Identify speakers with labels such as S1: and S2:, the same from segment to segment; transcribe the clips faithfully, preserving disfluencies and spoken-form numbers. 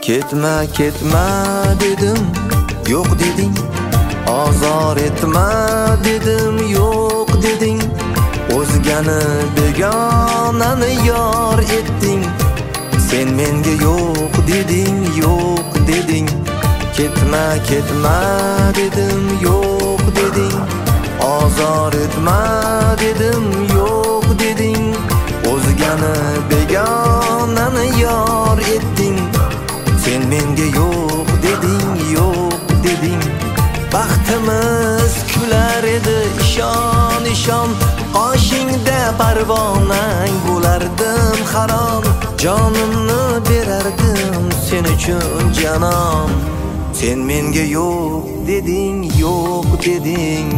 S1: Ketma ketma dedim, yo'q deding. Ozor etma dedim, yo'q deding. O'zgani begonani yor etding. Sen menga yo'q deding, yo'q deding. Ketma ketma dedim, yo'q deding. Ozor etma dedim, yo'q deding. O'zgani begonani yor etding. Sen menga yo'q deding, yo'q deding. Baxtimiz kular edi, ishon ishon. Qoshingda parvonang bo'lardim harom. Jonimni berardim sen uchun janon. Sen menga yo'q deding, yo'q deding.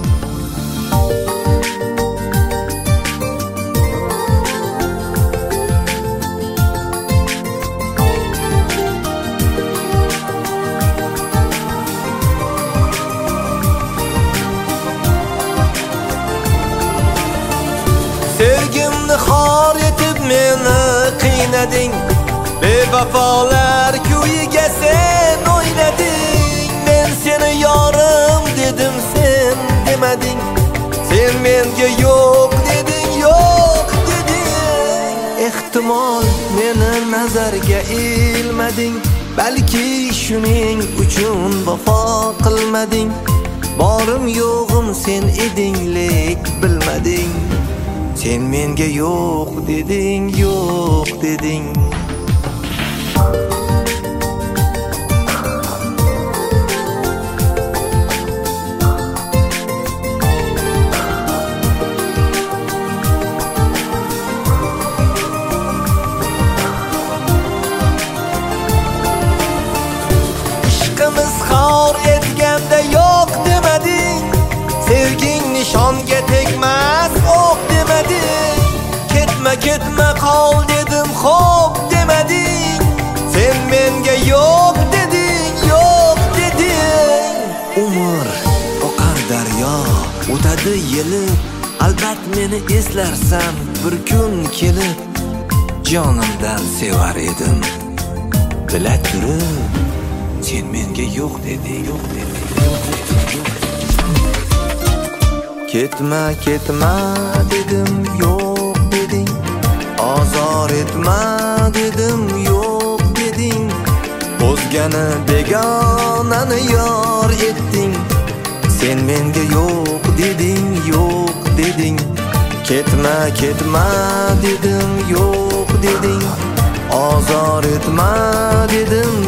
S1: Sevgimni xor etib meni qiynading. Bevafolar kuyiga sen o'ynading. Men seni yorim dedim, sen demading. Sen menga yo'q deding, yo'q deding. Ehtimol meni nazarga ilmading. Balki shuning uchun vafo qilmading. Borim yo'g'im sen eding, lek bilmading. Sen menga yo'q deding, yo'q deding. Ishqimiz xor etganda yo'q demading. Sevging nishonga tegmas, o'q demading. Ketma ketma qol dedim, xo'p demading. Sen menga yo'q deding, yo'q deding. Umr oqar daryo, o'tadi yilib. Albat meni eslarsan bir kun kelib. Jonimdan sevar edim, bila turib. Sen menga yo'q deding, yo'q deding, yo'q deding. Ketma ketma dedim, yo'q deding. Ozor etma dedim, yo'q deding. O'zgani begonani yor etding. Sen menga yo'q deding, yo'q deding. Ketma ketma dedim, yo'q deding. Ozor etma dedim,